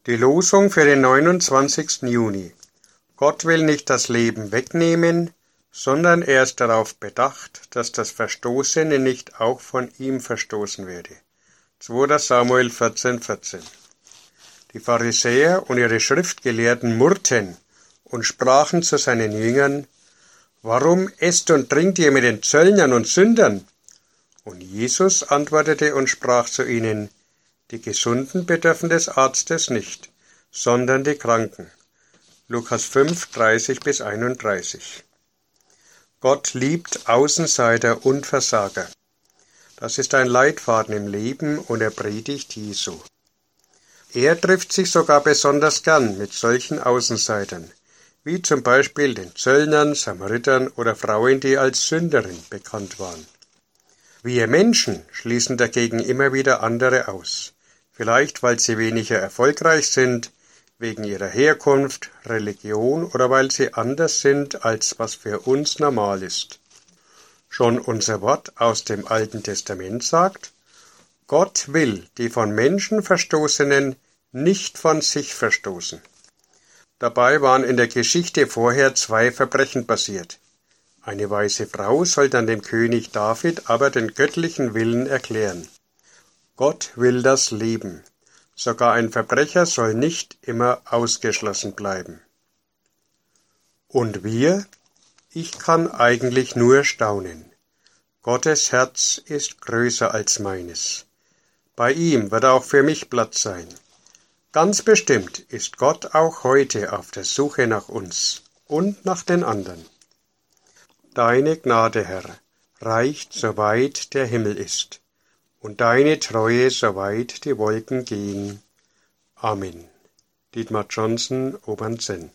Die Losung für den 29. Juni. Gott will nicht das Leben wegnehmen, sondern er ist darauf bedacht, dass das Verstoßene nicht auch von ihm verstoßen werde. 2. Samuel 14,14. Die Pharisäer und ihre Schriftgelehrten murrten und sprachen zu seinen Jüngern: Warum esst und trinkt ihr mit den Zöllnern und Sündern? Und Jesus antwortete und sprach zu ihnen: Die Gesunden bedürfen des Arztes nicht, sondern die Kranken. Lukas 5, 30-31. Gott liebt Außenseiter und Versager. Das ist ein Leitfaden im Leben und der Predigt Jesu. Er trifft sich sogar besonders gern mit solchen Außenseitern, wie zum Beispiel den Zöllnern, Samaritern oder Frauen, die als Sünderin bekannt waren. Wir Menschen schließen dagegen immer wieder andere aus, vielleicht weil sie weniger erfolgreich sind, wegen ihrer Herkunft, Religion oder weil sie anders sind, als was für uns normal ist. Schon unser Wort aus dem Alten Testament sagt: Gott will die von Menschen Verstoßenen nicht von sich verstoßen. Dabei waren in der Geschichte vorher 2 Verbrechen passiert. Eine weise Frau soll dann dem König David aber den göttlichen Willen erklären. Gott will das Leben. Sogar ein Verbrecher soll nicht immer ausgeschlossen bleiben. Und wir? Ich kann eigentlich nur staunen. Gottes Herz ist größer als meines. Bei ihm wird auch für mich Platz sein. Ganz bestimmt ist Gott auch heute auf der Suche nach uns und nach den anderen. Deine Gnade, Herr, reicht, soweit der Himmel ist, und deine Treue, soweit die Wolken gehen. Amen. Dietmar Johnson, Obernsenn.